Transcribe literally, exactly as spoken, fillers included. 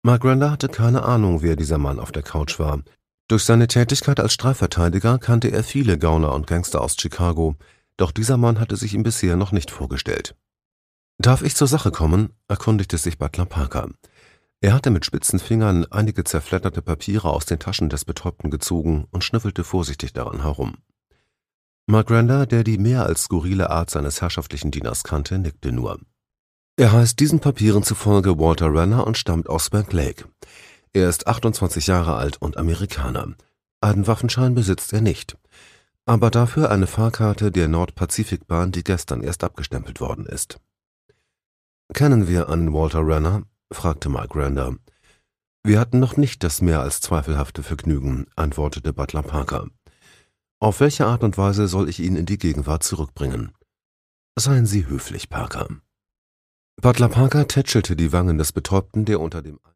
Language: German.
Mark Randa hatte keine Ahnung, wer dieser Mann auf der Couch war. Durch seine Tätigkeit als Strafverteidiger kannte er viele Gauner und Gangster aus Chicago, doch dieser Mann hatte sich ihm bisher noch nicht vorgestellt. »Darf ich zur Sache kommen?« erkundigte sich Butler Parker. Er hatte mit spitzen Fingern einige zerfledderte Papiere aus den Taschen des Betäubten gezogen und schnüffelte vorsichtig daran herum. Mark Randa, der die mehr als skurrile Art seines herrschaftlichen Dieners kannte, nickte nur. Er heißt diesen Papieren zufolge Walter Renner und stammt aus Bank Lake. Er ist achtundzwanzig Jahre alt und Amerikaner. Einen Waffenschein besitzt er nicht, aber dafür eine Fahrkarte der Nordpazifikbahn, die gestern erst abgestempelt worden ist. »Kennen wir einen Walter Renner?« fragte Mark Randa. »Wir hatten noch nicht das mehr als zweifelhafte Vergnügen«, antwortete Butler Parker. »Auf welche Art und Weise soll ich ihn in die Gegenwart zurückbringen?« »Seien Sie höflich, Parker.« Butler Parker tätschelte die Wangen des Betäubten, der unter dem